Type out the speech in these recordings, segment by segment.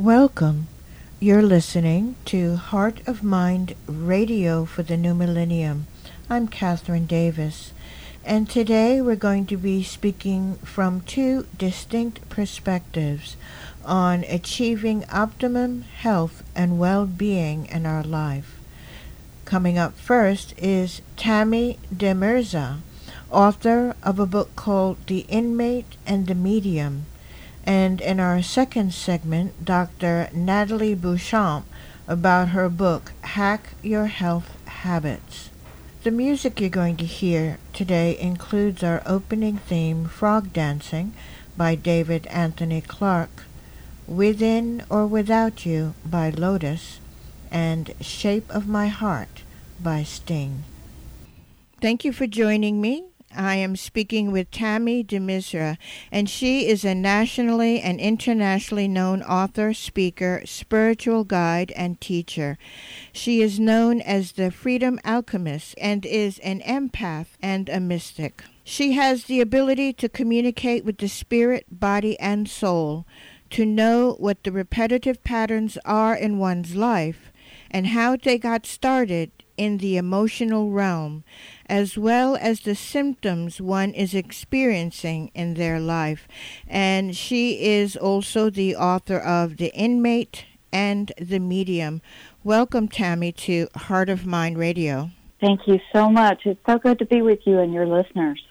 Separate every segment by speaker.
Speaker 1: Welcome. You're listening to Heart of Mind Radio for the New Millennium. I'm Catherine Davis, and today we're going to be speaking from two distinct perspectives on achieving optimum health and well-being in our life. Coming up first is Tammy Demirza, author of a book called The Inmate and the Medium. And in our second segment, Dr. Natalie Beauchamp about her book, Hack Your Health Habits. The music you're going to hear today includes our opening theme, Frog Dancing, by David Anthony Clark, Within or Without You by Lotus, and Shape of My Heart by Sting. Thank you for joining me. I am speaking with Tammy Demirza, and she is a nationally and internationally known author, speaker, spiritual guide, and teacher. She is known as the Freedom Alchemist and is an empath and a mystic. She has the ability to communicate with the spirit, body, and soul, to know what the repetitive patterns are in one's life and how they got started in the emotional realm, as well as the symptoms one is experiencing in their life. And she is also the author of The Inmate and the Medium. Welcome, Tammy, to Heart of Mind Radio.
Speaker 2: Thank you so much. It's so good to be with you and your listeners.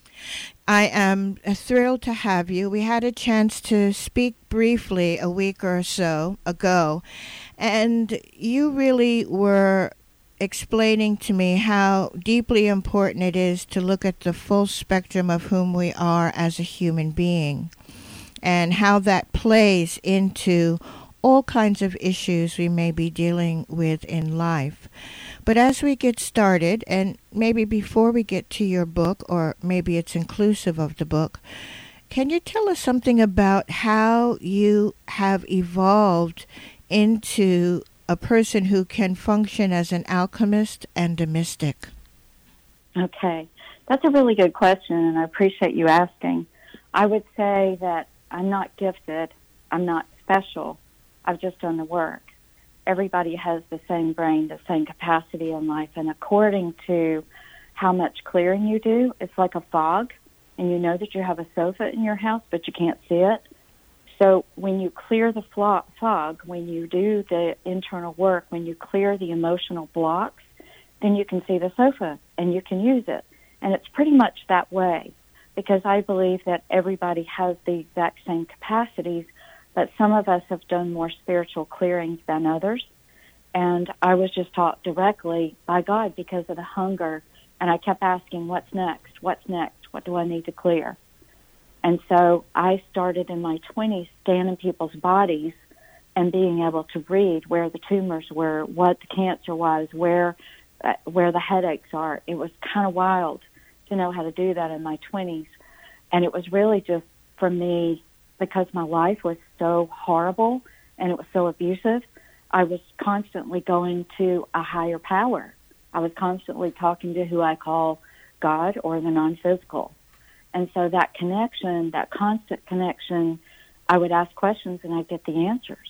Speaker 1: I am thrilled to have you. We had a chance to speak briefly a week or so ago, and you really were explaining to me how deeply important it is to look at the full spectrum of whom we are as a human being and how that plays into all kinds of issues we may be dealing with in life. But as we get started, and maybe before we get to your book, or maybe it's inclusive of the book, can you tell us something about how you have evolved into a person who can function as an alchemist and a mystic?
Speaker 2: Okay, that's a really good question, and I appreciate you asking. I would say that I'm not gifted, I'm not special, I've just done the work. Everybody has the same brain, the same capacity in life, and according to how much clearing you do, it's like a fog, and you know that you have a sofa in your house, but you can't see it. So when you clear the fog, when you do the internal work, when you clear the emotional blocks, then you can see the sofa and you can use it. And it's pretty much that way, because I believe that everybody has the exact same capacities, but some of us have done more spiritual clearings than others. And I was just taught directly by God because of the hunger. And I kept asking, what's next? What's next? What do I need to clear? And so I started in my 20s scanning people's bodies and being able to read where the tumors were, what the cancer was, where the headaches are. It was kind of wild to know how to do that in my 20s. And it was really just for me, because my life was so horrible and it was so abusive, I was constantly going to a higher power. I was constantly talking to who I call God or the non-physical. And so that connection, that constant connection, I would ask questions and I'd get the answers.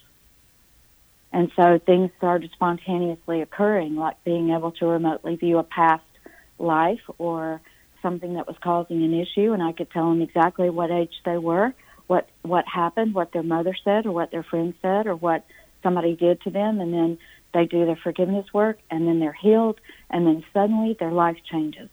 Speaker 2: And so things started spontaneously occurring, like being able to remotely view a past life or something that was causing an issue, and I could tell them exactly what age they were, what happened, what their mother said or what their friend said or what somebody did to them, and then they do their forgiveness work, and then they're healed, and then suddenly their life changes.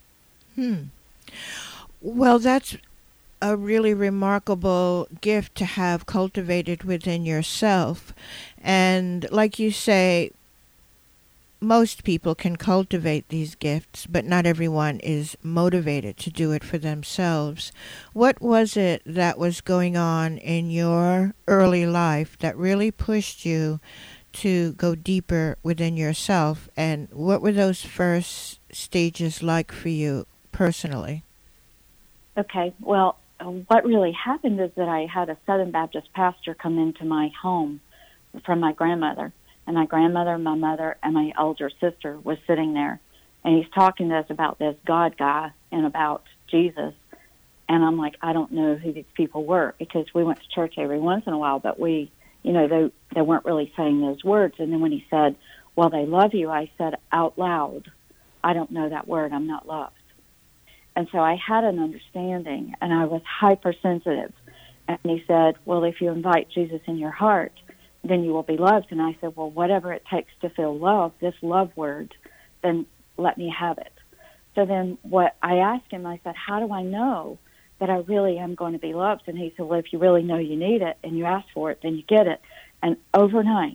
Speaker 1: Well, that's a really remarkable gift to have cultivated within yourself. And like you say, most people can cultivate these gifts, but not everyone is motivated to do it for themselves. What was it that was going on in your early life that really pushed you to go deeper within yourself? And what were those first stages like for you personally?
Speaker 2: Okay, well, what really happened is that I had a Southern Baptist pastor come into my home from my grandmother. And my grandmother, my mother, and my older sister was sitting there. And he's talking to us about this God guy and about Jesus. And I'm like, I don't know who these people were, because we went to church every once in a while, but we they weren't really saying those words. And then when he said, well, they love you, I said out loud, I don't know that word. I'm not loved. And so I had an understanding, and I was hypersensitive. And he said, well, if you invite Jesus in your heart, then you will be loved. And I said, well, whatever it takes to feel love, this love word, then let me have it. So then what I asked him, I said, how do I know that I really am going to be loved? And he said, well, if you really know you need it and you ask for it, then you get it. And overnight,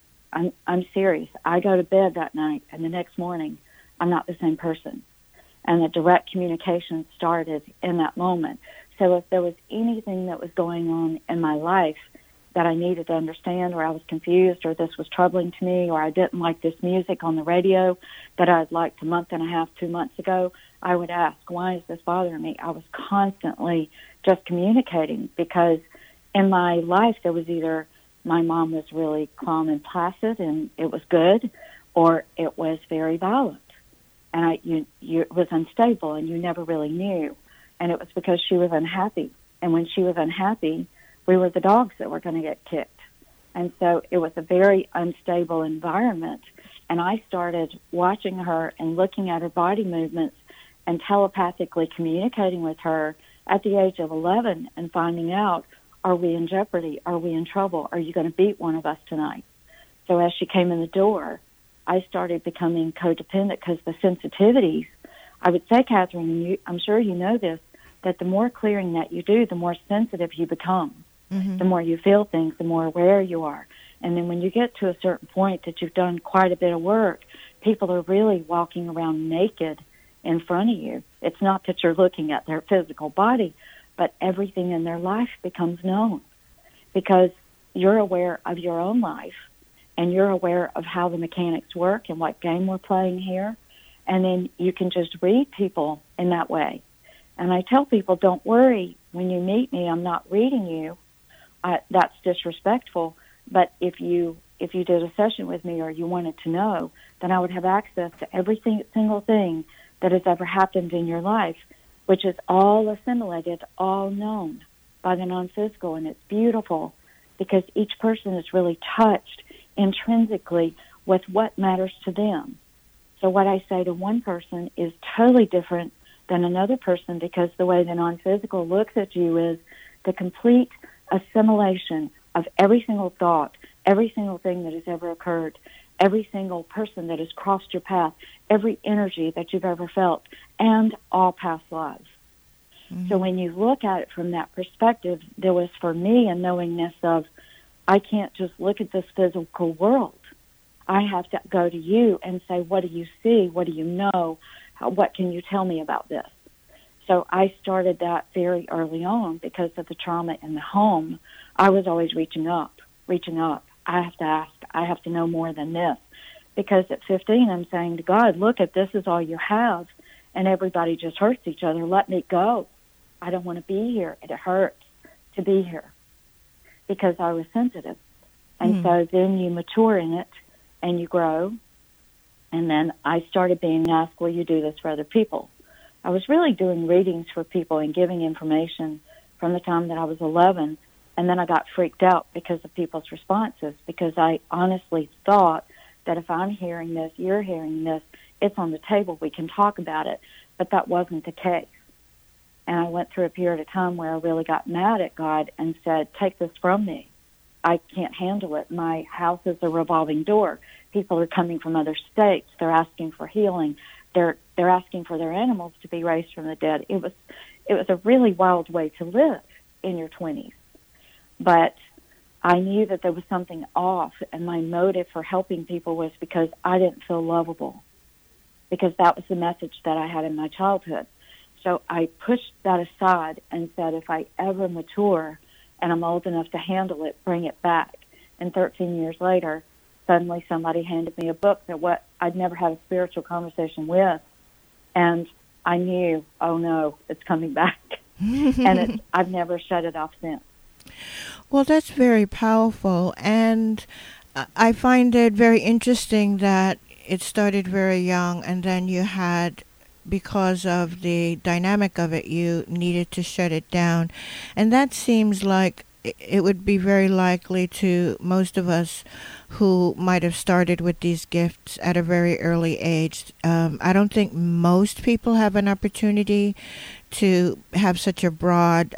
Speaker 2: I'm serious, I go to bed that night, and the next morning, I'm not the same person. And the direct communication started in that moment. So if there was anything that was going on in my life that I needed to understand, or I was confused, or this was troubling to me, or I didn't like this music on the radio that I'd liked a month and a half, 2 months ago, I would ask, why is this bothering me? I was constantly just communicating, because in my life there was either my mom was really calm and placid and it was good, or it was very violent. And it was unstable, and you never really knew. And it was because she was unhappy. And when she was unhappy, we were the dogs that were going to get kicked. And so it was a very unstable environment. And I started watching her and looking at her body movements and telepathically communicating with her at the age of 11 and finding out, are we in jeopardy? Are we in trouble? Are you going to beat one of us tonight? So as she came in the door, I started becoming codependent, because the sensitivities, I would say, Catherine, and I'm sure you know this, that the more clearing that you do, the more sensitive you become. Mm-hmm. The more you feel things, the more aware you are. And then when you get to a certain point that you've done quite a bit of work, people are really walking around naked in front of you. It's not that you're looking at their physical body, but everything in their life becomes known, because you're aware of your own life, and you're aware of how the mechanics work and what game we're playing here. And then you can just read people in that way. And I tell people, don't worry, when you meet me, I'm not reading you. That's disrespectful. But if you did a session with me, or you wanted to know, then I would have access to every single thing that has ever happened in your life, which is all assimilated, all known by the non-physical. And it's beautiful, because each person is really touched intrinsically with what matters to them. So what I say to one person is totally different than another person, because the way the non-physical looks at you is the complete assimilation of every single thought, every single thing that has ever occurred, every single person that has crossed your path, every energy that you've ever felt, and all past lives. Mm-hmm. So when you look at it from that perspective, there was for me a knowingness of, I can't just look at this physical world. I have to go to you and say, what do you see? What do you know? What can you tell me about this? So I started that very early on, because of the trauma in the home. I was always reaching up. I have to ask. I have to know more than this. Because at 15, I'm saying to God, look, if this is all you have, and everybody just hurts each other, let me go. I don't want to be here. It hurts to be here, because I was sensitive. And so then you mature in it, and you grow. And then I started being asked, will you do this for other people? I was really doing readings for people and giving information from the time that I was 11. And then I got freaked out because of people's responses, because I honestly thought that if I'm hearing this, you're hearing this, it's on the table, we can talk about it. But that wasn't the case. And I went through a period of time where I really got mad at God and said, take this from me. I can't handle it. My house is a revolving door. People are coming from other states. They're asking for healing. They're asking for their animals to be raised from the dead. It was a really wild way to live in your 20s. But I knew that there was something off, and my motive for helping people was because I didn't feel lovable, because that was the message that I had in my childhood. So I pushed that aside and said, if I ever mature and I'm old enough to handle it, bring it back. And 13 years later, suddenly somebody handed me a book that I'd never had a spiritual conversation with, and I knew, oh no, it's coming back. And I've never shut it off since.
Speaker 1: Well, that's very powerful, and I find it very interesting that it started very young, and then you had, because of the dynamic of it, you needed to shut it down. And that seems like it would be very likely to most of us who might have started with these gifts at a very early age. I don't think most people have an opportunity to have such a broad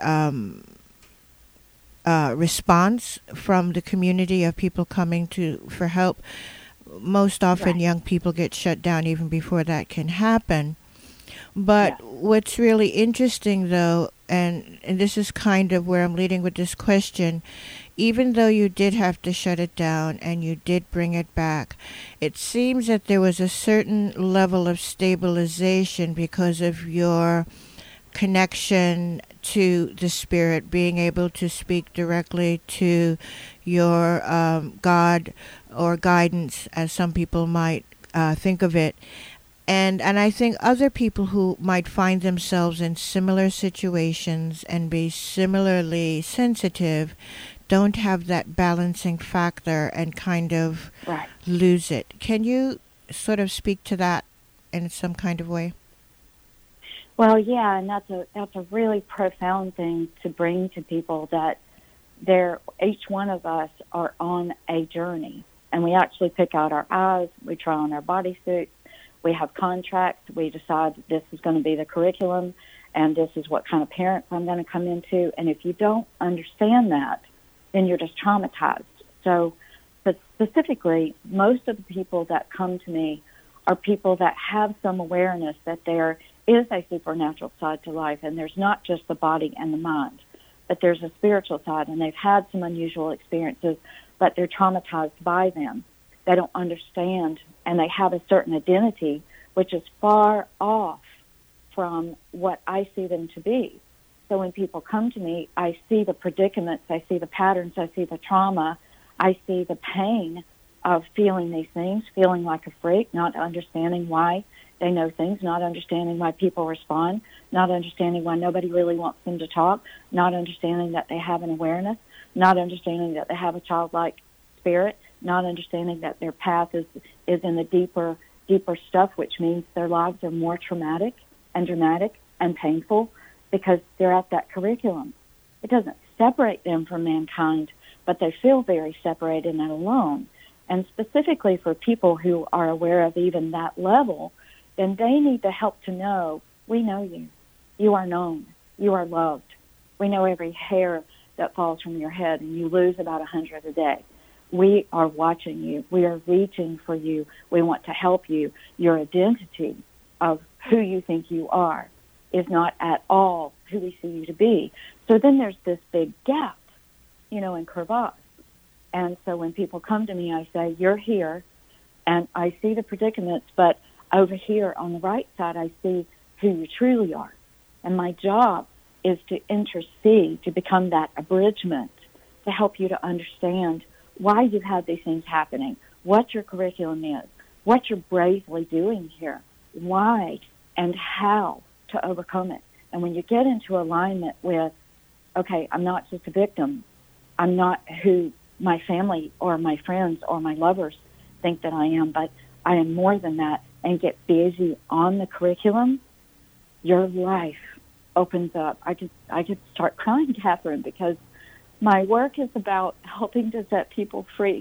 Speaker 1: response from the community of people coming to for help. Most often,
Speaker 2: Right.
Speaker 1: young people get shut down even before that can happen. But
Speaker 2: Yes.
Speaker 1: what's really interesting, though, and this is kind of where I'm leading with this question, even though you did have to shut it down and you did bring it back, it seems that there was a certain level of stabilization because of your connection to the spirit, being able to speak directly to your God or guidance, as some people might think of it. And I think other people who might find themselves in similar situations and be similarly sensitive don't have that balancing factor and kind of
Speaker 2: Right.
Speaker 1: lose it. Can you sort of speak to that in some kind of way?
Speaker 2: Well, yeah, and that's a really profound thing to bring to people, that each one of us are on a journey, and we actually pick out our eyes, we try on our bodysuits, we have contracts, we decide this is going to be the curriculum, and this is what kind of parents I'm going to come into. And if you don't understand that, then you're just traumatized. So, but specifically, most of the people that come to me are people that have some awareness that there is a supernatural side to life, and there's not just the body and the mind, but there's a spiritual side, and they've had some unusual experiences, but they're traumatized by them. They don't understand, and they have a certain identity which is far off from what I see them to be. So when people come to me, I see the predicaments, I see the patterns, I see the trauma, I see the pain of feeling these things, feeling like a freak, not understanding why they know things, not understanding why people respond, not understanding why nobody really wants them to talk, not understanding that they have an awareness, not understanding that they have a childlike spirit, not understanding that their path is in the deeper stuff, which means their lives are more traumatic and dramatic and painful because they're at that curriculum. It doesn't separate them from mankind, but they feel very separated and alone. And specifically for people who are aware of even that level, then they need the help to know, we know you. You are known. You are loved. We know every hair that falls from your head, and you lose about 100 a day. We are watching you. We are reaching for you. We want to help you. Your identity of who you think you are is not at all who we see you to be. So then there's this big gap, in crevasse. And so when people come to me, I say, you're here, and I see the predicaments, but over here on the right side, I see who you truly are. And my job is to intercede, to become that abridgment, to help you to understand why you've had these things happening, what your curriculum is, what you're bravely doing here, why and how to overcome it. And when you get into alignment with, okay, I'm not just a victim, I'm not who my family or my friends or my lovers think that I am, but I am more than that, and get busy on the curriculum, your life opens up. I just start crying, Catherine, because my work is about helping to set people free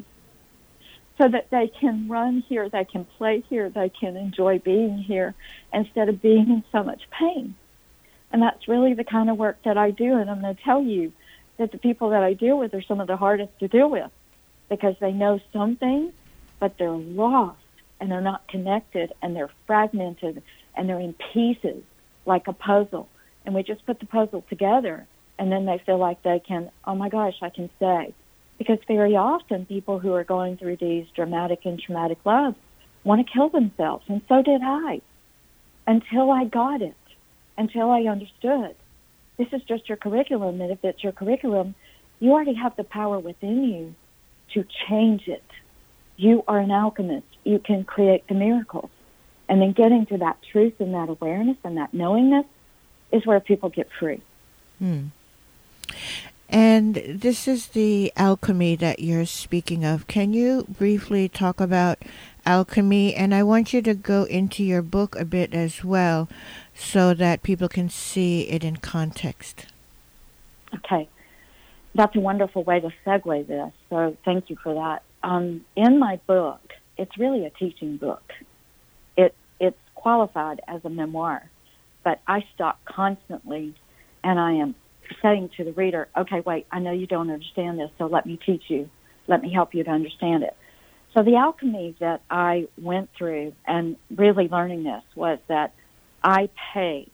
Speaker 2: so that they can run here, they can play here, they can enjoy being here instead of being in so much pain. And that's really the kind of work that I do, and I'm going to tell you that the people that I deal with are some of the hardest to deal with because they know some things, but they're lost, and they're not connected, and they're fragmented, and they're in pieces like a puzzle. And we just put the puzzle together, and then they feel like they can, oh my gosh, I can stay. Because very often people who are going through these dramatic and traumatic lives want to kill themselves, and so did I, until I got it, until I understood. This is just your curriculum, and if it's your curriculum, you already have the power within you to change it. You are an alchemist. You can create the miracles. And then getting to that truth and that awareness and that knowingness is where people get free.
Speaker 1: And this is the alchemy that you're speaking of. Can you briefly talk about alchemy? And I want you to go into your book a bit as well so that people can see it in context.
Speaker 2: Okay. that's a wonderful way to segue this. So thank you for that. In my book, it's really a teaching book. It's qualified as a memoir, but I stop constantly, and I am saying to the reader, okay, wait, I know you don't understand this, so let me teach you. Let me help you to understand it. So the alchemy that I went through and really learning this was that I paid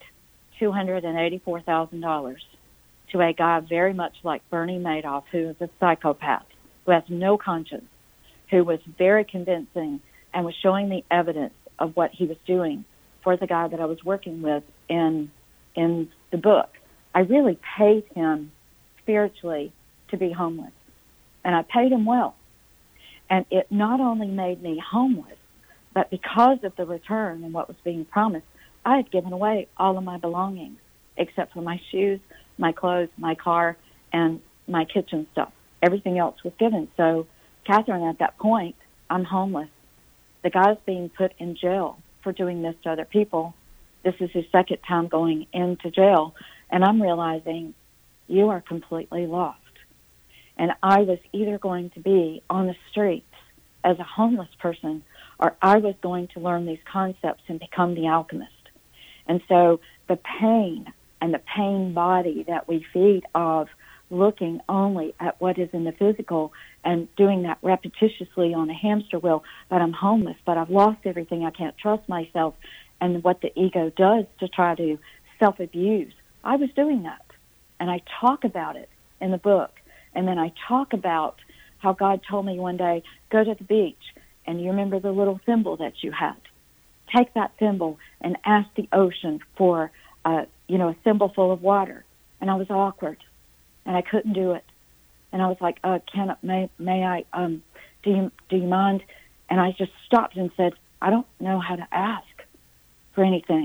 Speaker 2: $284,000 to a guy very much like Bernie Madoff, who is a psychopath, who has no conscience, who was very convincing and was showing me evidence of what he was doing for the guy that I was working with in the book. I really paid him spiritually to be homeless, and I paid him well. And it not only made me homeless, but because of the return and what was being promised, I had given away all of my belongings, except for my shoes, my clothes, my car, and my kitchen stuff. Everything else was given. So, Catherine, at that point, I'm homeless. The guy's being put in jail for doing this to other people. This is his second time going into jail, and I'm realizing you are completely lost. And I was either going to be on the streets as a homeless person, or I was going to learn these concepts and become the alchemist. And so the pain and the pain body that we feed of looking only at what is in the physical and doing that repetitiously on a hamster wheel, but I'm homeless, but I've lost everything, I can't trust myself, and what the ego does to try to self-abuse. I was doing that, and I talk about it in the book. And then I talk about how God told me one day, go to the beach, and you remember the little thimble that you had. Take that thimble and ask the ocean for, a thimble full of water. And I was awkward, and I couldn't do it. And I was like, may I, do you mind? And I just stopped and said, I don't know how to ask for anything.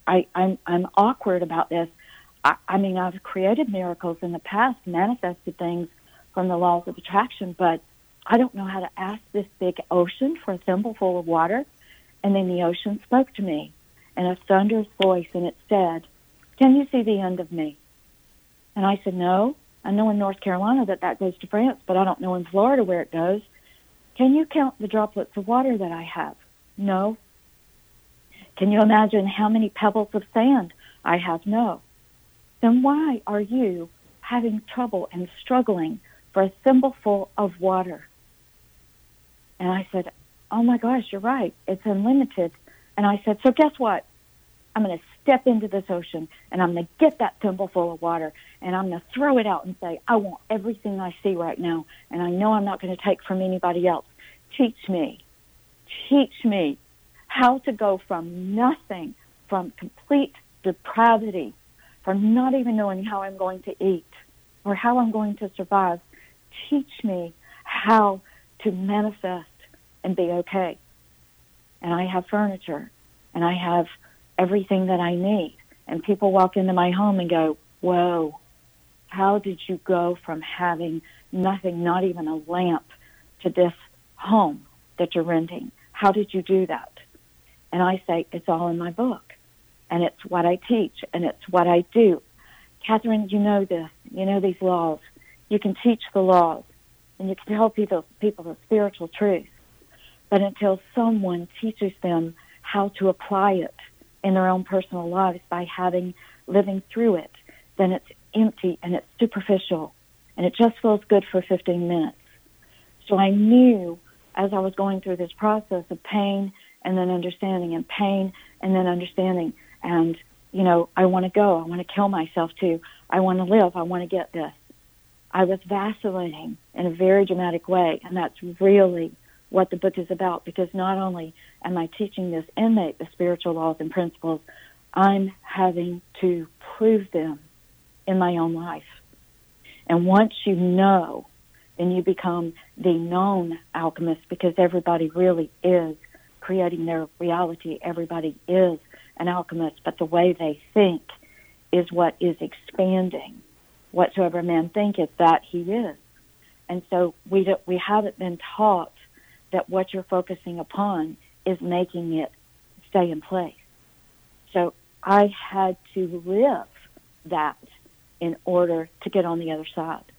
Speaker 2: I'm awkward about this. I mean, I've created miracles in the past, manifested things from the laws of attraction, but I don't know how to ask this big ocean for a thimble full of water. And then the ocean spoke to me in a thunderous voice, and it said, can you see the end of me? And I said, no. I know in North Carolina that goes to France, but I don't know in Florida where it goes. Can you count the droplets of water that I have? No. Can you imagine how many pebbles of sand I have? No. Then why are you having trouble and struggling for a thimbleful of water? And I said, oh my gosh, you're right. It's unlimited. And I said, so guess what? I'm going to step into this ocean, and I'm going to get that thimbleful of water, and I'm going to throw it out and say, I want everything I see right now, and I know I'm not going to take from anybody else. Teach me how to go from nothing, from complete depravity, from not even knowing how I'm going to eat or how I'm going to survive. Teach me how to manifest and be okay. And I have furniture, and I have everything that I need. And people walk into my home and go, whoa, how did you go from having nothing, not even a lamp, to this home that you're renting? How did you do that? And I say, it's all in my book. And it's what I teach, and it's what I do. Catherine, you know this. You know these laws. You can teach the laws, and you can tell people the spiritual truth. But until someone teaches them how to apply it in their own personal lives by living through it, then it's empty and it's superficial, and it just feels good for 15 minutes. So I knew as I was going through this process of pain and then understanding, and pain and then understanding, and, I want to go. I want to kill myself too. I want to live. I want to get this. I was vacillating in a very dramatic way, and that's really what the book is about, because not only am I teaching this inmate the spiritual laws and principles, I'm having to prove them in my own life. And once you know, then you become the known alchemist, because everybody really is creating their reality. Everybody is an alchemist, but the way they think is what is expanding. Whatsoever man thinketh, that he is. And so we haven't been taught that what you're focusing upon is making it stay in place. So I had to live that in order to get on the other side.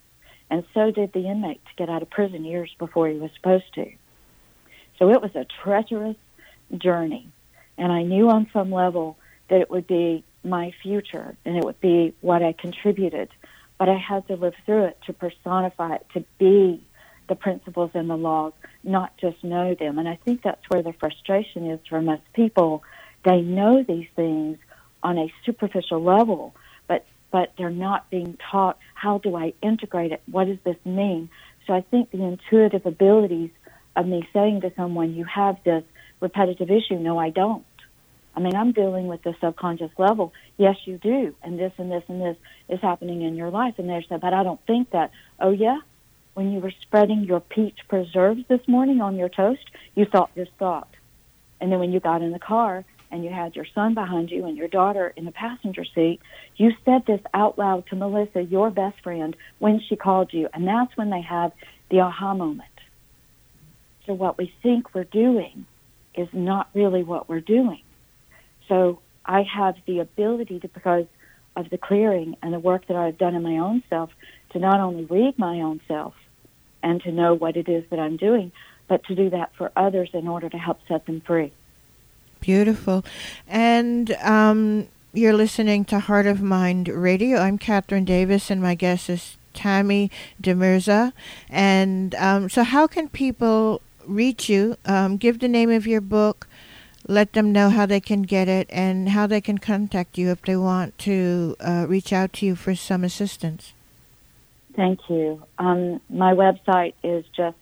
Speaker 2: And so did the inmate to get out of prison years before he was supposed to. So it was a treacherous journey. And I knew on some level that it would be my future and it would be what I contributed. But I had to live through it, to personify it, to be the principles and the laws, not just know them. And I think that's where the frustration is for most people. They know these things on a superficial level, but they're not being taught, how do I integrate it? What does this mean? So I think the intuitive abilities of me saying to someone, you have this repetitive issue. No, I don't. I mean, I'm dealing with the subconscious level. Yes, you do. And this and this and this is happening in your life. And they said, but I don't think that. Oh, yeah? When you were spreading your peach preserves this morning on your toast, you thought this thought. And then when you got in the car and you had your son behind you and your daughter in the passenger seat, you said this out loud to Melissa, your best friend, when she called you. And that's when they have the aha moment. So what we think we're doing is not really what we're doing. So I have the ability to, because of the clearing and the work that I've done in my own self, to not only read my own self and to know what it is that I'm doing, but to do that for others in order to help set them free.
Speaker 1: Beautiful. And you're listening to Heart of Mind Radio. I'm Catherine Davis, and my guest is Tammy DeMirza. And so how can people reach you? Give the name of your book, let them know how they can get it, and how they can contact you if they want to reach out to you for some assistance.
Speaker 2: Thank you. My website is just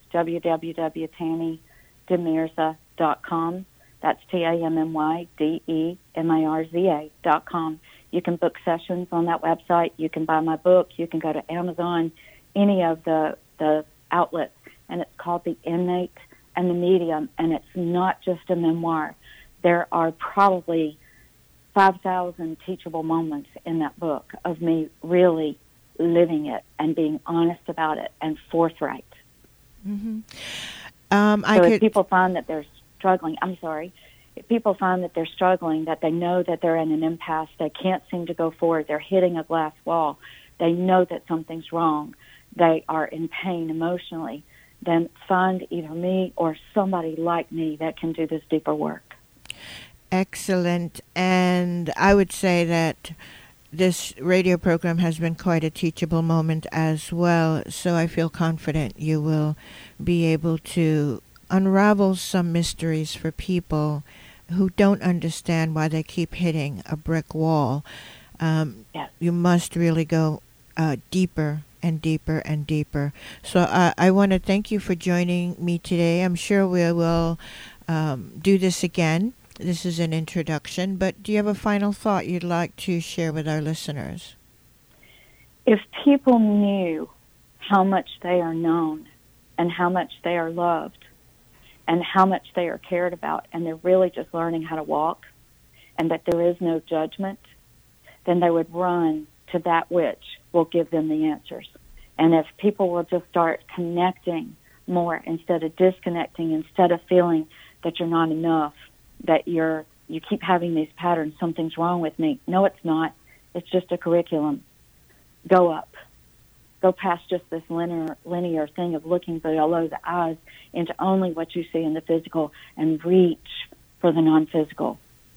Speaker 2: www.tammydemirza.com. That's TAMMYDEMIRZA.com. You can book sessions on that website. You can buy my book. You can go to Amazon, any of the outlets. And it's called The Inmate and the Medium. And it's not just a memoir. There are probably 5,000 teachable moments in that book of me really living it and being honest about it and forthright.
Speaker 1: Mm-hmm.
Speaker 2: If people find that they're struggling, if people find that they're struggling, that they know that they're in an impasse, they can't seem to go forward, they're hitting a glass wall, they know that something's wrong, they are in pain emotionally, then find either me or somebody like me that can do this deeper work.
Speaker 1: Excellent. And I would say that this radio program has been quite a teachable moment as well, so I feel confident you will be able to unravel some mysteries for people who don't understand why they keep hitting a brick wall.
Speaker 2: Yes.
Speaker 1: You must really go deeper and deeper and deeper. So I want to thank you for joining me today. I'm sure we will do this again. This is an introduction, but do you have a final thought you'd like to share with our listeners?
Speaker 2: If people knew how much they are known and how much they are loved and how much they are cared about, and they're really just learning how to walk, and that there is no judgment, then they would run to that which will give them the answers. And if people will just start connecting more instead of disconnecting, instead of feeling that you're not enough, that you keep having these patterns, something's wrong with me. No, it's not. It's just a curriculum. Go up. Go past just this linear thing of looking below the eyes into only what you see in the physical and reach for the non-physical.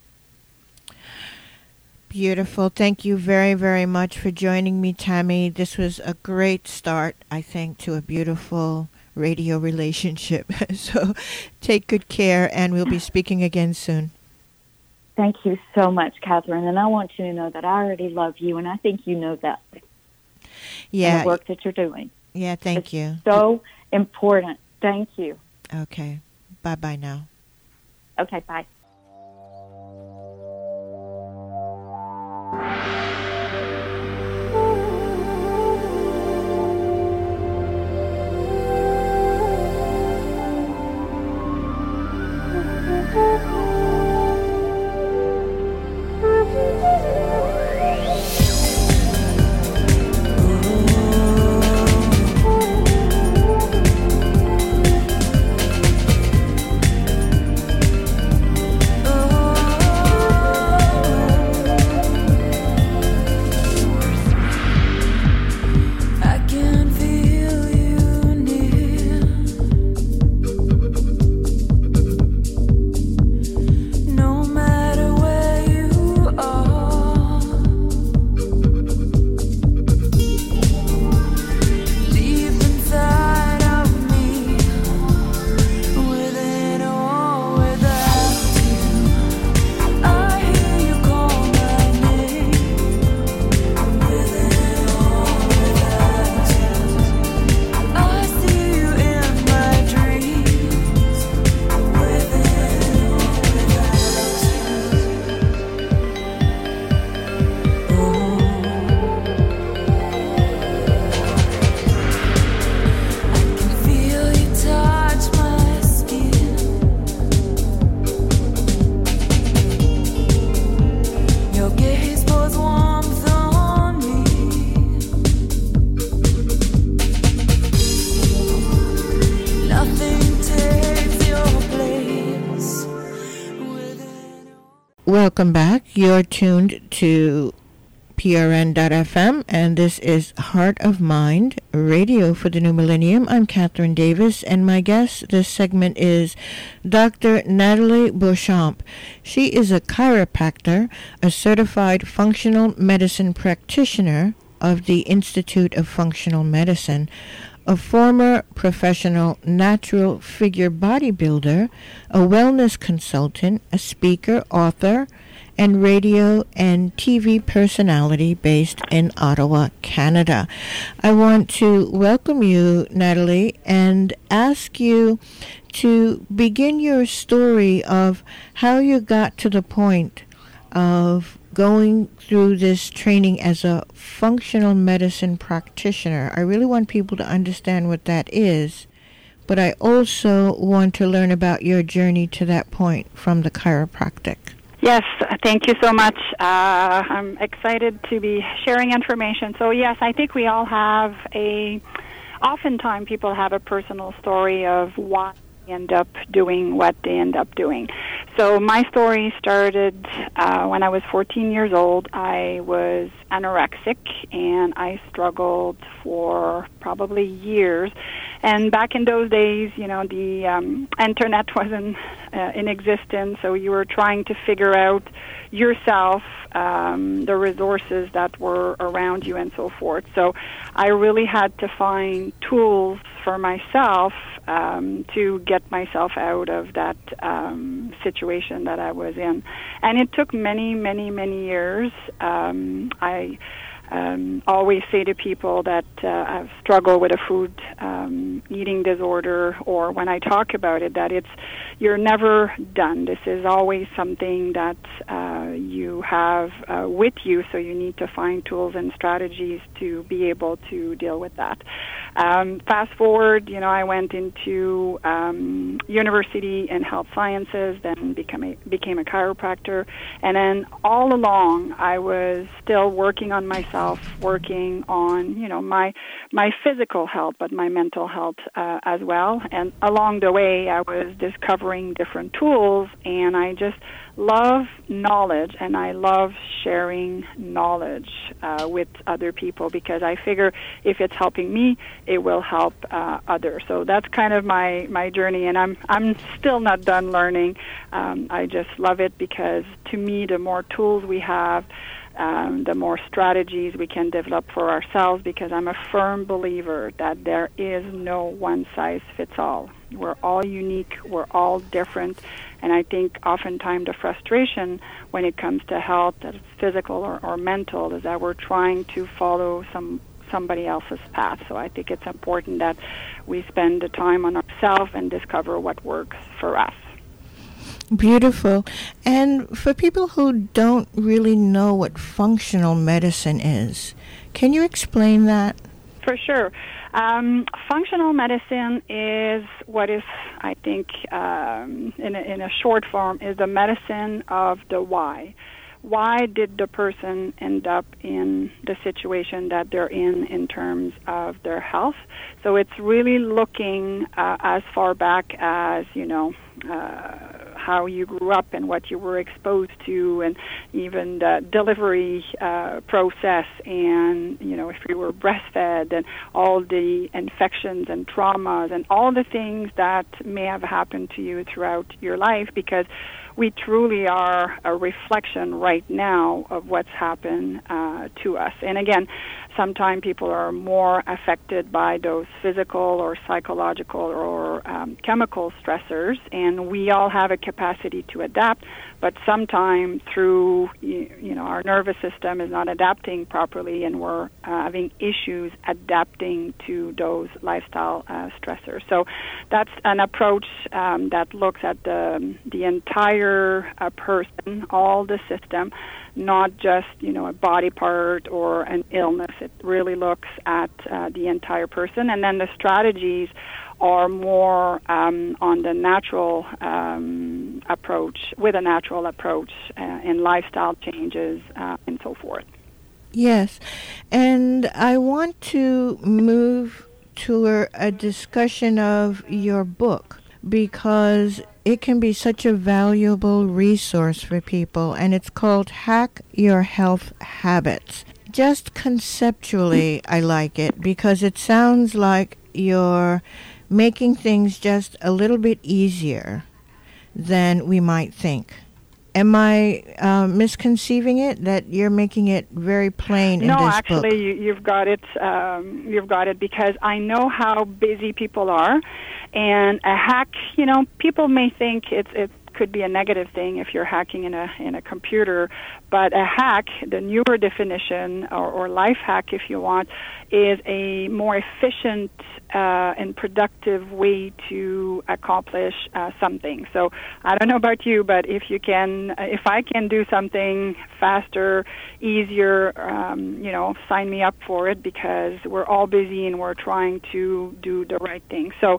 Speaker 1: Beautiful. Thank you very, very much for joining me, Tammy. This was a great start, I think, to a beautiful radio relationship. So take good care, and we'll be speaking again soon.
Speaker 2: Thank you so much, Catherine. And I want you to know that I already love you, and I think you know that.
Speaker 1: Yeah.
Speaker 2: And the work that you're doing.
Speaker 1: Yeah, thank you.
Speaker 2: So important. Thank you.
Speaker 1: Okay. Bye-bye now.
Speaker 2: Okay, bye.
Speaker 1: Welcome back. You're tuned to PRN.FM, and this is Heart of Mind Radio for the New Millennium. I'm Catherine Davis, and my guest this segment is Dr. Nathalie Beauchamp. She is a chiropractor, a certified functional medicine practitioner of the Institute of Functional Medicine, a former professional natural figure bodybuilder, a wellness consultant, a speaker, author, and radio and TV personality based in Ottawa, Canada. I want to welcome you, Nathalie, and ask you to begin your story of how you got to the point of going through this training as a functional medicine practitioner. I really want people to understand what that is, but I also want to learn about your journey to that point from the chiropractic.
Speaker 3: Yes, thank you so much. I'm excited to be sharing information. So yes, I think we all have oftentimes people have a personal story of why they end up doing what they end up doing. So my story started when I was 14 years old. I was anorexic, and I struggled for probably years. And back in those days, the internet wasn't in existence, so you were trying to figure out yourself, the resources that were around you and so forth. So I really had to find tools for myself to get myself out of that situation that I was in. And it took many, many, many years. I always say to people that I've struggled with a food eating disorder, or when I talk about it, that you're never done. This is always something that you have with you, so you need to find tools and strategies to be able to deal with that. Fast forward, I went into university in health sciences, then became a chiropractor, and then all along I was still working on myself, working on my physical health, but my mental health as well. And along the way, I was discovering different tools, and I just love knowledge, and I love sharing knowledge with other people, because I figure if it's helping me, it will help others. So that's kind of my journey, and I'm still not done learning. I just love it, because to me, the more tools we have, the more strategies we can develop for ourselves, because I'm a firm believer that there is no one-size-fits-all. We're all unique, we're all different, and I think oftentimes the frustration when it comes to health, that it's physical or mental, is that we're trying to follow somebody else's path. So I think it's important that we spend the time on ourselves and discover what works for us.
Speaker 1: Beautiful. And for people who don't really know what functional medicine is, can you explain that?
Speaker 3: For sure. Functional medicine is what is, I think, in a short form, is the medicine of the why. Why did the person end up in the situation that they're in terms of their health? So it's really looking as far back as, how you grew up and what you were exposed to, and even the delivery process, and, if you were breastfed, and all the infections and traumas and all the things that may have happened to you throughout your life, because we truly are a reflection right now of what's happened to us. And again, sometimes people are more affected by those physical or psychological or chemical stressors, and we all have a capacity to adapt, but sometimes through, our nervous system is not adapting properly, and we're having issues adapting to those lifestyle stressors. So that's an approach that looks at the entire person, all the system, not just, a body part or an illness. It really looks at the entire person. And then the strategies are more on the natural approach, with a natural approach in lifestyle changes and so forth.
Speaker 1: Yes. And I want to move to a discussion of your book, because it can be such a valuable resource for people, and it's called Hack Your Health Habits. Just conceptually, I like it because it sounds like you're making things just a little bit easier than we might think. Am I misconceiving it, that you're making it very plain in this book?
Speaker 3: No, actually, you've got it. You've got it, because I know how busy people are, and a hack. People may think it could be a negative thing if you're hacking in a computer, but a hack, the newer definition, or life hack, if you want, is a more efficient and productive way to accomplish something. So I don't know about you, but if I can do something faster, easier, sign me up for it, because we're all busy and we're trying to do the right thing. So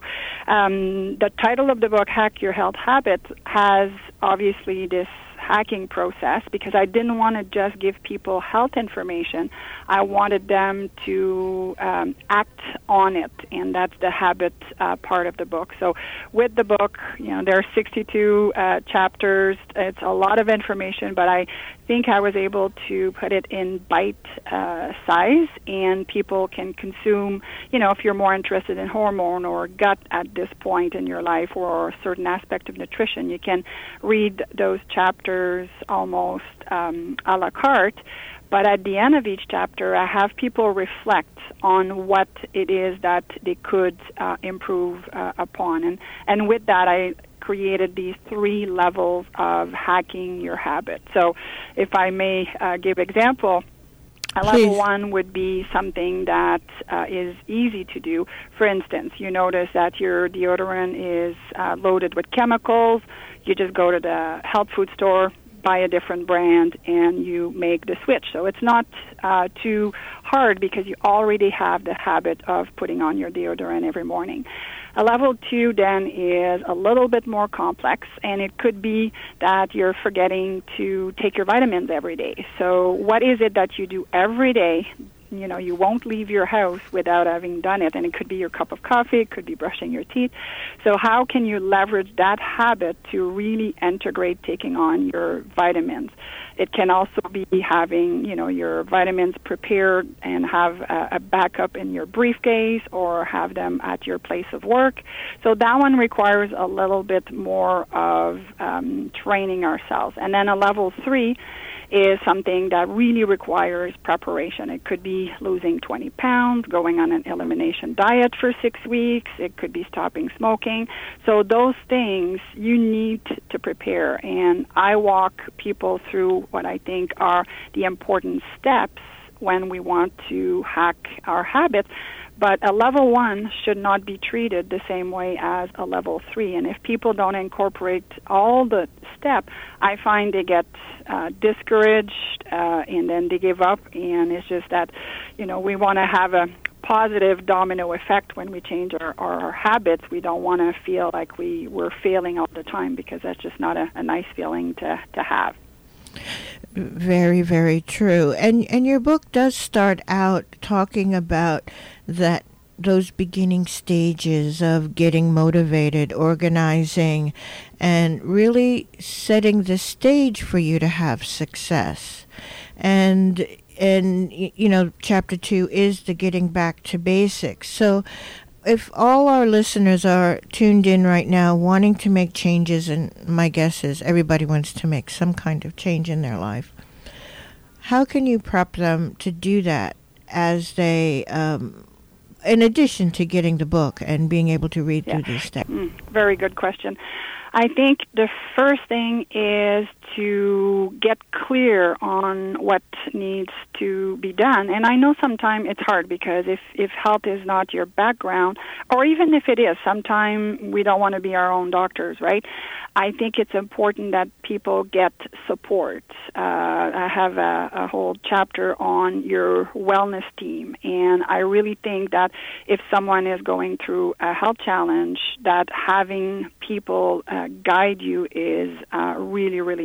Speaker 3: the title of the book, Hack Your Health Habits, has obviously this hacking process, because I didn't want to just give people health information. I wanted them to act on it, and that's the habit part of the book. So with the book, there are 62 chapters. It's a lot of information, but I think I was able to put it in bite size, and people can consume, if you're more interested in hormone or gut at this point in your life, or a certain aspect of nutrition, you can read those chapters almost a la carte. But at the end of each chapter, I have people reflect on what it is that they could improve upon. And with that, I created these 3 levels of hacking your habit. So if I may give example, level 1 would be something that is easy to do. For instance, you notice that your deodorant is loaded with chemicals. You just go to the health food store, buy a different brand, and you make the switch. So it's not too hard, because you already have the habit of putting on your deodorant every morning. A level 2 then is a little bit more complex, and it could be that you're forgetting to take your vitamins every day. So what is it that you do every day? You won't leave your house without having done it, and it could be your cup of coffee, it could be brushing your teeth. So how can you leverage that habit to really integrate taking on your vitamins? It can also be having, your vitamins prepared and have a backup in your briefcase, or have them at your place of work. So that one requires a little bit more of training ourselves. And then a level 3 is something that really requires preparation. It could be losing 20 pounds, going on an elimination diet for 6 weeks. It could be stopping smoking. So those things you need to prepare. And I walk people through what I think are the important steps when we want to hack our habits. But a level 1 should not be treated the same way as a level 3. And if people don't incorporate all the steps, I find they get discouraged, and then they give up. And it's just that, we want to have a positive domino effect when we change our habits. We don't want to feel like we're failing all the time, because that's just not a nice feeling to have.
Speaker 1: Very, very true. And your book does start out talking about those beginning stages of getting motivated, organizing, and really setting the stage for you to have success. And chapter 2 is the getting back to basics. So if all our listeners are tuned in right now wanting to make changes, and my guess is everybody wants to make some kind of change in their life, how can you prep them to do that as they, in addition to getting the book and being able to read through these steps?
Speaker 3: Very good question. I think the first thing is to get clear on what needs to be done. And I know sometimes it's hard, because if health is not your background, or even if it is, sometimes we don't want to be our own doctors, right? I think it's important that people get support. I have a whole chapter on your wellness team, and I really think that if someone is going through a health challenge, that having people guide you is really, really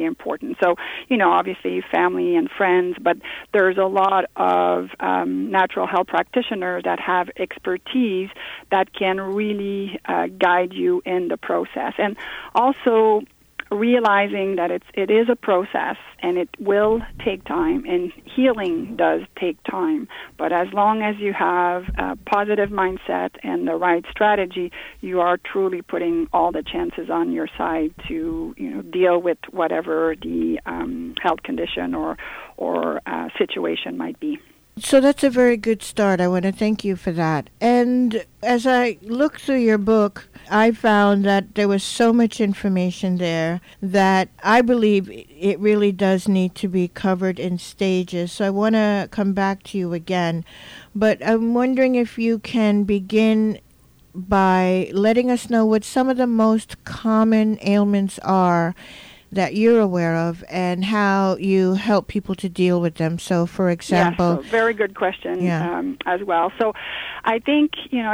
Speaker 3: important. So, obviously family and friends, but there's a lot of natural health practitioners that have expertise that can really guide you in the process. And also realizing that it is a process and it will take time, and healing does take time. But as long as you have a positive mindset and the right strategy, you are truly putting all the chances on your side to deal with whatever the health condition or situation might be.
Speaker 1: So that's a very good start. I want to thank you for that. And as I looked through your book, I found that there was so much information there that I believe it really does need to be covered in stages. So I want to come back to you again. But I'm wondering if you can begin by letting us know what some of the most common ailments are that you're aware of and how you help people to deal with them. So, for example...
Speaker 3: Yes, so very good question as well. So I think,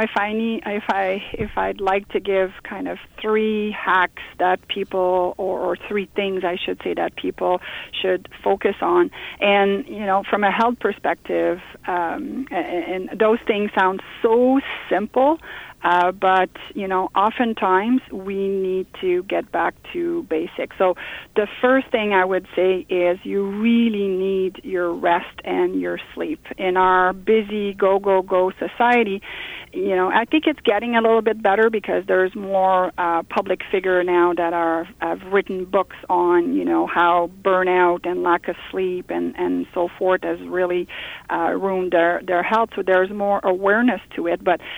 Speaker 3: if I'd like to give kind of 3 hacks that people, or 3 things I should say that people should focus on. And, from a health perspective, and those things sound so simple, but, oftentimes we need to get back to basics. So the first thing I would say is you really need your rest and your sleep. In our busy go society, I think it's getting a little bit better because there's more public figure now that have written books on, how burnout and lack of sleep and so forth has really ruined their health. So there's more awareness to it. But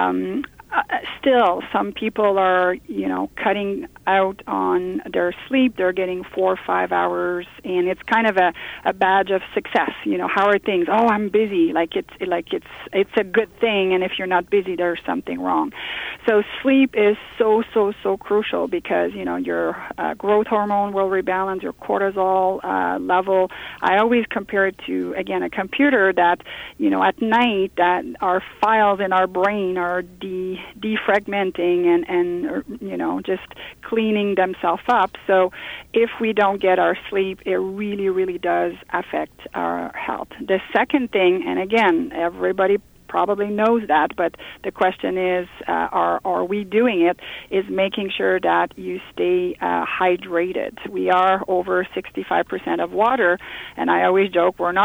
Speaker 3: still, some people are, cutting out on their sleep. They're getting 4 or 5 hours, and it's kind of a badge of success. How are things? Oh, I'm busy. It's a good thing, and if you're not busy, there's something wrong. So sleep is so crucial because your growth hormone will rebalance, your cortisol level. I always compare it to a computer that at night that our files in our brain are defragmenting and just cleaning themselves up. So if we don't get our sleep, it really does affect our health. The second thing, and again, everybody probably knows that, but the question is, are we doing it, is making sure that you stay hydrated. We are over 65% of water, and I always joke we're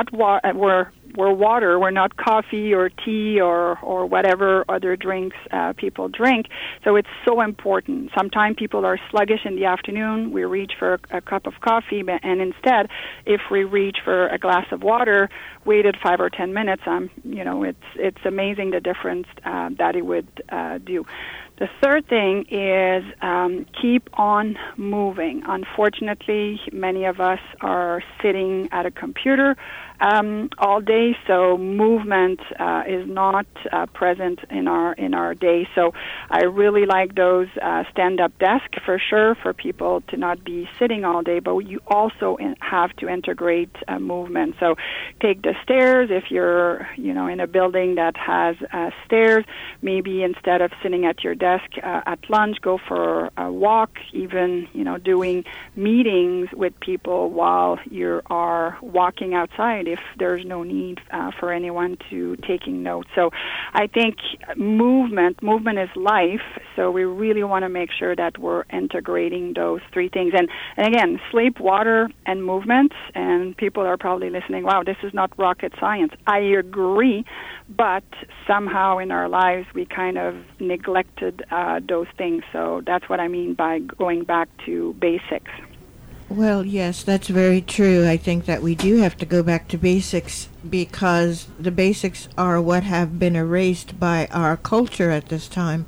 Speaker 3: water. We're not coffee or tea or whatever other drinks people drink. So it's so important. Sometimes people are sluggish in the afternoon. We reach for a cup of coffee, and instead, if we reach for a glass of water, waited 5 or 10 minutes, it's amazing the difference that it would do. The third thing is keep on moving. Unfortunately, many of us are sitting at a computer all day, so movement is not present in our day. So I really like those stand-up desks for sure for people to not be sitting all day, but you also have to integrate movement. So take the stairs if you're in a building that has stairs. Maybe instead of sitting at your desk at lunch, go for a walk. Even doing meetings with people while you are walking outside, if there's no need for anyone to taking notes. So I think movement is life, so we really want to make sure that we're integrating those 3 things. And again, sleep, water, and movement, and people are probably listening, wow, this is not rocket science. I agree, but somehow in our lives we kind of neglected those things. So that's what I mean by going back to basics.
Speaker 1: Well, yes, that's very true. I think that we do have to go back to basics because the basics are what have been erased by our culture at this time.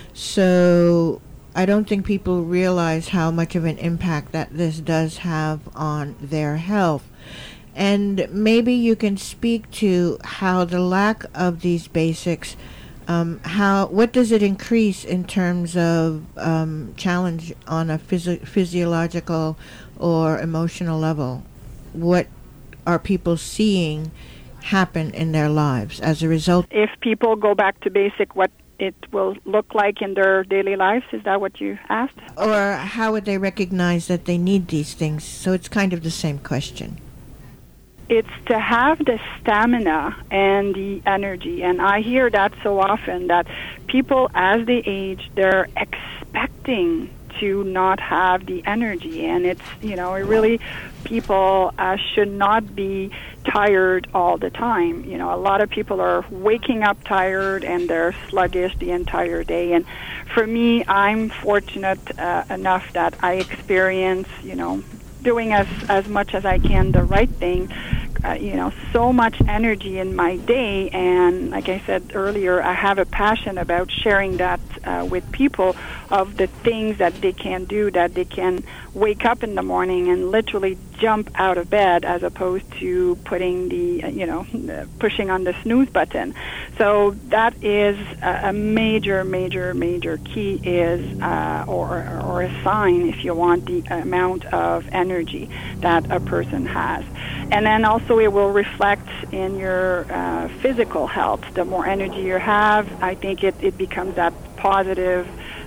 Speaker 1: So I don't think people realize how much of an impact that this does have on their health. And maybe you can speak to how the lack of these basics, what does it increase in terms of challenge on a physiological or emotional level? What are people seeing happen in their lives as a result?
Speaker 3: If people go back to basic, what it will look like in their daily lives? Is that what you asked?
Speaker 1: Or how would they recognize that they need these things? So it's kind of the same question.
Speaker 3: It's to have the stamina and the energy. And I hear that so often, that people, as they age, they're expecting to not have the energy. And it's, it really, people should not be tired all the time. A lot of people are waking up tired and they're sluggish the entire day. And for me, I'm fortunate enough that I experience, doing as much as I can the right thing, so much energy in my day. And like I said earlier, I have a passion about sharing that with people, of the things that they can do, that they can wake up in the morning and literally jump out of bed, as opposed to putting pushing on the snooze button. So that is a major, major, major key, is or a sign, if you want, the amount of energy that a person has. And then also it will reflect in your physical health. The more energy you have, I think it becomes that positive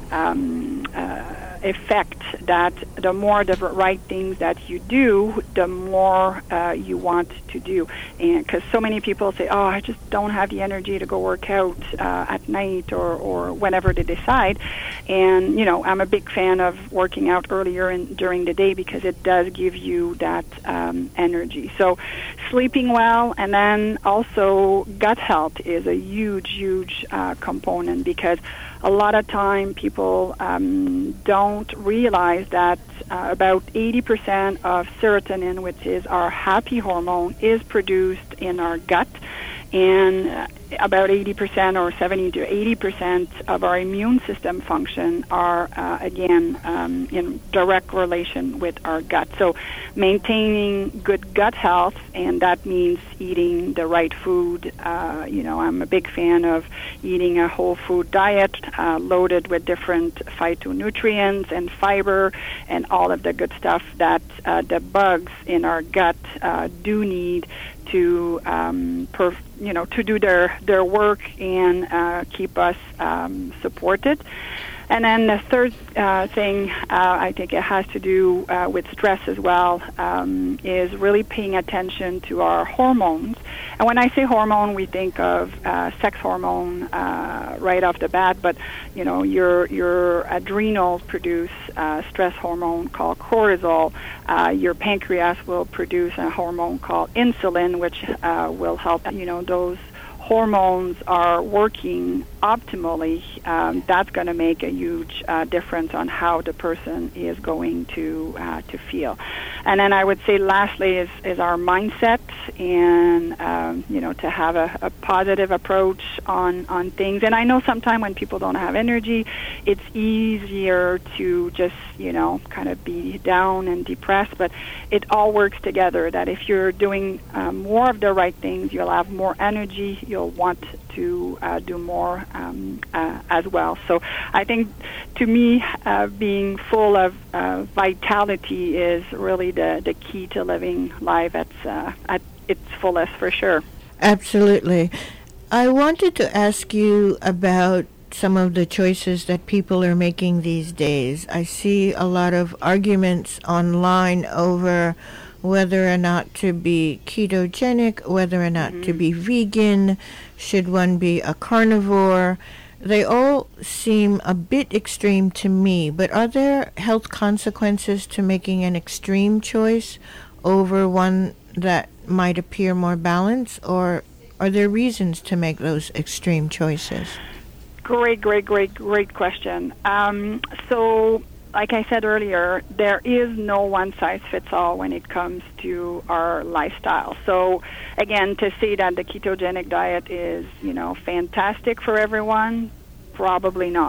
Speaker 3: effect, that the more the right things that you do, the more you want to do. And because so many people say, I just don't have the energy to go work out at night or whenever they decide. And, I'm a big fan of working out earlier during the day, because it does give you that energy. So sleeping well, and then also gut health is a huge, huge component, because a lot of time people don't realize that about 80% of serotonin, which is our happy hormone, is produced in our gut, and about 80% or 70 to 80% of our immune system function are, again, in direct relation with our gut. So maintaining good gut health, and that means eating the right food. I'm a big fan of eating a whole food diet loaded with different phytonutrients and fiber and all of the good stuff that the bugs in our gut do need to to do their work and keep us supported. And then the third thing, I think it has to do with stress as well, is really paying attention to our hormones. And when I say hormone, we think of sex hormone right off the bat, but your adrenals produce stress hormone called cortisol. Your pancreas will produce a hormone called insulin, which will help. Those hormones are working optimally, that's going to make a huge difference on how the person is going to feel. And then I would say lastly is our mindset, and to have a positive approach on things. And I know sometimes when people don't have energy, it's easier to just kind of be down and depressed, but it all works together, that if you're doing more of the right things, you'll have more energy, you'll want to do more as well. So I think, to me, being full of vitality is really the key to living life at its fullest, for sure.
Speaker 1: Absolutely. I wanted to ask you about some of the choices that people are making these days. I see a lot of arguments online over whether or not to be ketogenic, whether or not to be vegan, should one be a carnivore. They all seem a bit extreme to me, but are there health consequences to making an extreme choice over one that might appear more balanced, or are there reasons to make those extreme choices?
Speaker 3: Great question. So, like I said earlier, there is no one-size-fits-all when it comes to our lifestyle. So, again, to say that the ketogenic diet is, fantastic for everyone, probably not.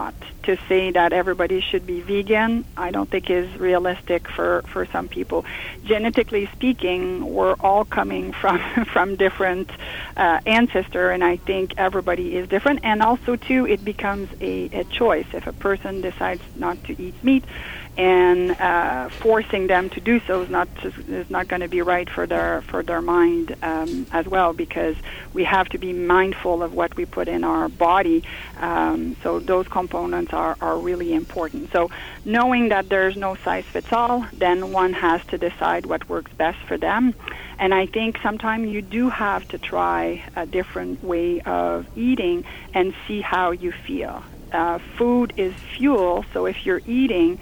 Speaker 3: to say that everybody should be vegan, I don't think is realistic for some people. Genetically speaking, we're all coming from different ancestor, and I think everybody is different. And also, too, it becomes a choice. If a person decides not to eat meat, and forcing them to do so is not going to be right for their mind as well, because we have to be mindful of what we put in our body. So those components are really important. So knowing that there's no size fits all, then one has to decide what works best for them. And I think sometimes you do have to try a different way of eating and see how you feel. Food is fuel, so if you're eating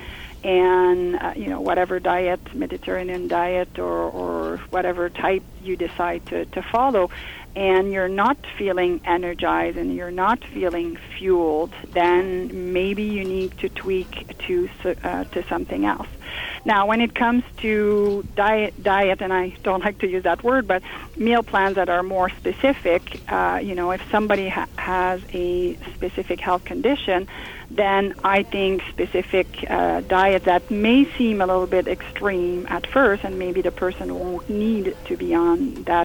Speaker 3: and whatever diet, Mediterranean diet or whatever type you decide to follow, and you're not feeling energized and you're not feeling fueled, then maybe you need to tweak to something else. Now, when it comes to diet, and I don't like to use that word, but meal plans that are more specific, if somebody has a specific health condition, then I think specific diets that may seem a little bit extreme at first, and maybe the person won't need to be on that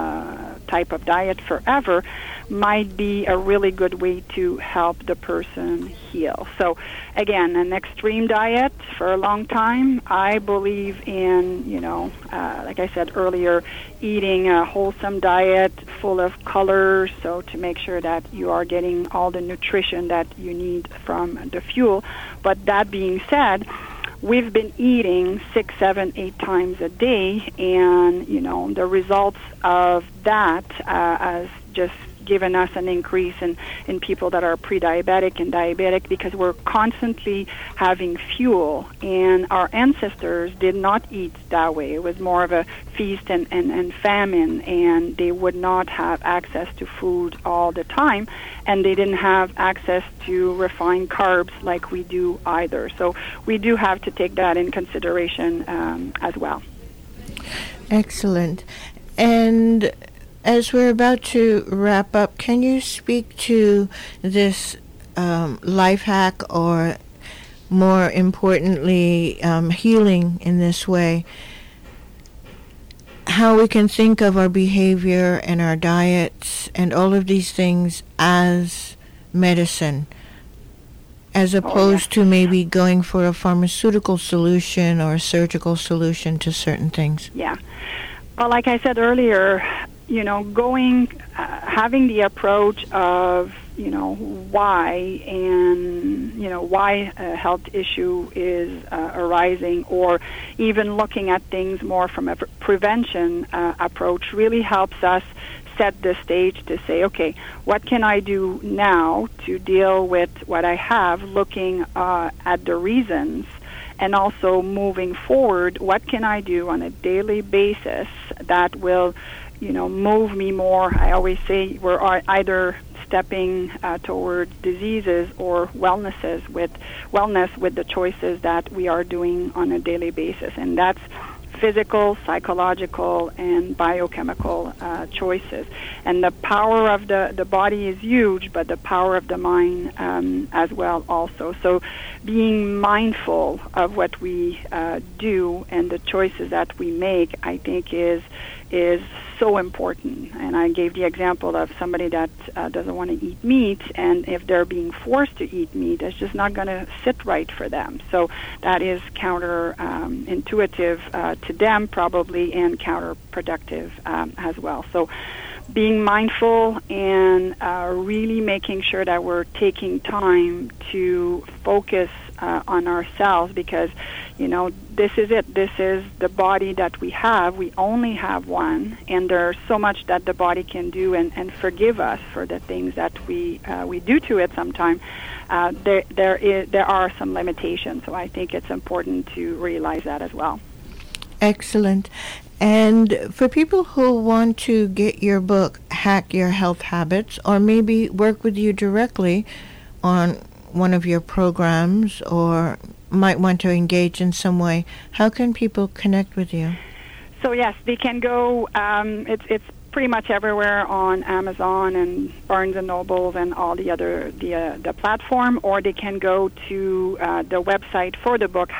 Speaker 3: type of diet forever, might be a really good way to help the person heal. So, again, an extreme diet for a long time, I believe in, like I said earlier, eating a wholesome diet full of colors, so to make sure that you are getting all the nutrition that you need from the fuel. But that being said, we've been eating 6, 7, 8 times a day, and, the results of that has just given us an increase in people that are pre-diabetic and diabetic, because we're constantly having fuel, and our ancestors did not eat that way. It was more of a feast and famine, and they would not have access to food all the time, and they didn't have access to refined carbs like we do either. So we do have to take that in consideration as well.
Speaker 1: Excellent. And as we're about to wrap up, can you speak to this life hack, or more importantly, healing in this way? How we can think of our behavior and our diets and all of these things as medicine, as opposed to maybe going for a pharmaceutical solution or a surgical solution to certain things.
Speaker 3: Yeah. Well, like I said earlier, having the approach of, why, and, why a health issue is arising, or even looking at things more from a prevention approach, really helps us set the stage to say, okay, what can I do now to deal with what I have, looking at the reasons, and also moving forward, what can I do on a daily basis that will move me more. I always say we're either stepping toward diseases or wellness with the choices that we are doing on a daily basis. And that's physical, psychological, and biochemical choices. And the power of the body is huge, but the power of the mind as well also. So being mindful of what we do and the choices that we make, I think is so important. And I gave the example of somebody that doesn't want to eat meat, and if they're being forced to eat meat, it's just not going to sit right for them. So that is counterintuitive to them probably, and counterproductive as well. So being mindful and really making sure that we're taking time to focus on ourselves, because this is it. This is the body that we have. We only have one, and there's so much that the body can do and forgive us for the things that we do to it sometimes. There are some limitations, so I think it's important to realize that as well.
Speaker 1: Excellent. And for people who want to get your book, Hack Your Health Habits, or maybe work with you directly on one of your programs, or might want to engage in some way, how can people connect with you?
Speaker 3: So yes, they can go. It's pretty much everywhere on Amazon and Barnes and Nobles and all the other the platform, or they can go to the website for the book,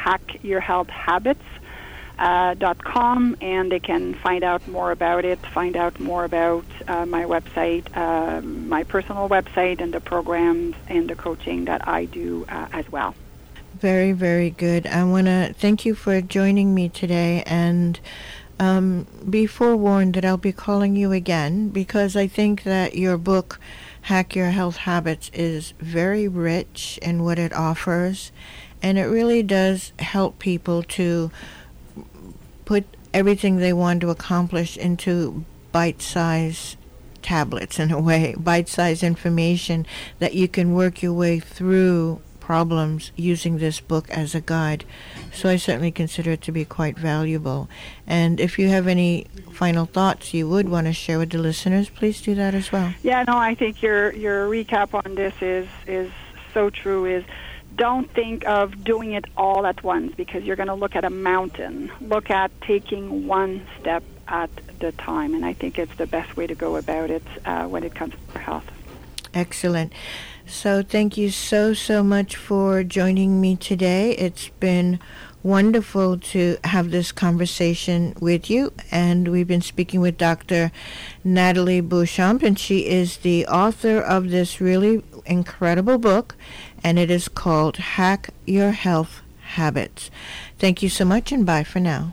Speaker 3: hackyourhealthhabits.com, and they can find out more about it, find out more about my website, my personal website, and the programs and the coaching that I do as well.
Speaker 1: Very, very good. I want to thank you for joining me today, and be forewarned that I'll be calling you again, because I think that your book, Hack Your Health Habits, is very rich in what it offers, and it really does help people to put everything they want to accomplish into bite-sized tablets, in a way, bite-sized information that you can work your way through problems using this book as a guide. So I certainly consider it to be quite valuable. And if you have any final thoughts you would want to share with the listeners, please do that as well.
Speaker 3: Yeah, no, I think your recap on this is so true. Is don't think of doing it all at once, because you're going to look at a mountain. Look at taking one step at the time, and I think it's the best way to go about it when it comes to health.
Speaker 1: Excellent. So thank you so much for joining me today. It's been wonderful to have this conversation with you, and we've been speaking with Dr. Nathalie Beauchamp, and she is the author of this really incredible book, and it is called Hack Your Health Habits. Thank you so much, and bye for now.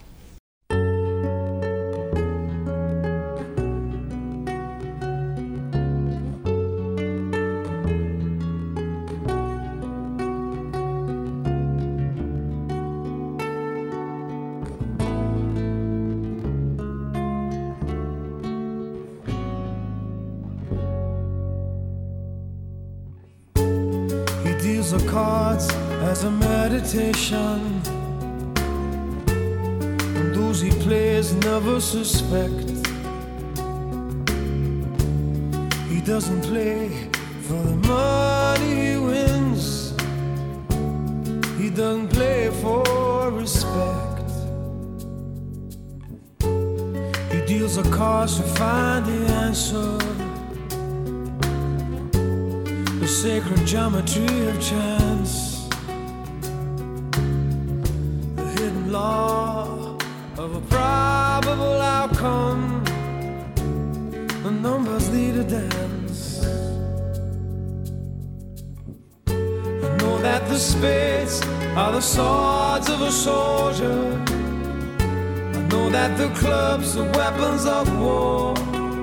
Speaker 4: The cards as a meditation, and those he plays never suspect. He doesn't play for the money he wins, he doesn't play for respect. He deals the cards to find the answer, the sacred geometry of chance, the hidden law of a probable outcome. The numbers lead a dance. I know that the spades are the swords of a soldier. I know that the clubs are weapons of war.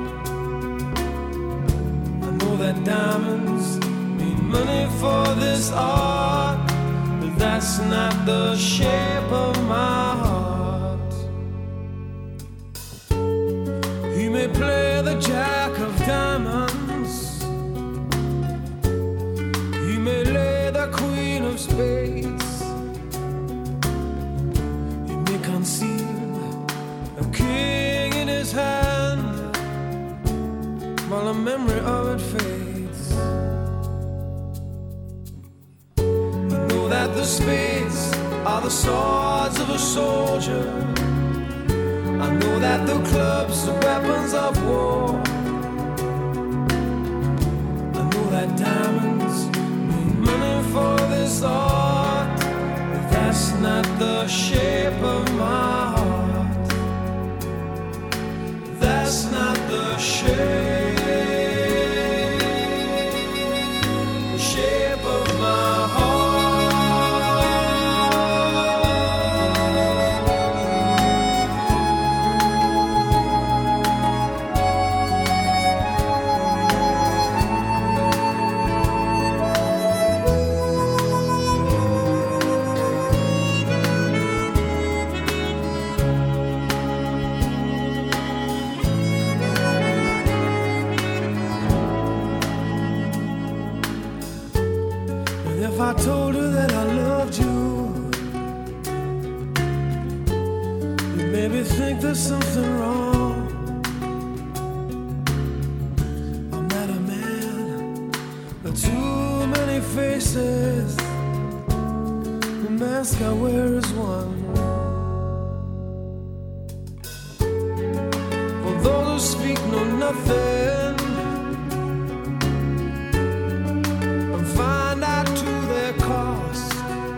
Speaker 4: I know that diamonds money for this art, but that's not the shape of my heart. He may play the jack of diamonds, he may lay the queen of spades, he may conceal a king in his hand while the memory of it fades. That the spades are the swords of a soldier. I know that the clubs are weapons of war. I know that diamonds mean money for this art, but that's not the shape of my heart. That's not the shape of my heart. If I told her that I loved you, you'd maybe think there's something wrong. I'm not a man with too many faces. The mask I wear is one. For those who speak no nothing and find out to their cost,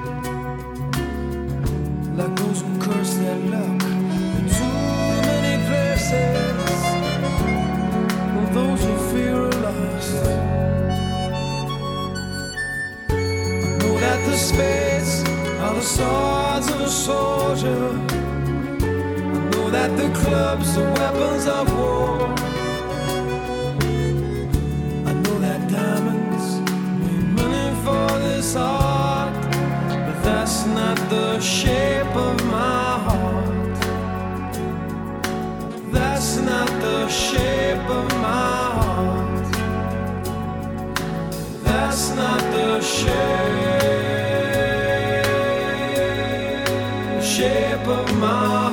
Speaker 4: like those who curse their luck in too many places, or those who fear are lost. I know that the spades are the swords of a soldier, that the clubs are weapons of war. I know that diamonds mean money for this art, but that's not the shape of my heart. That's not the shape of my heart. That's not the shape of my heart.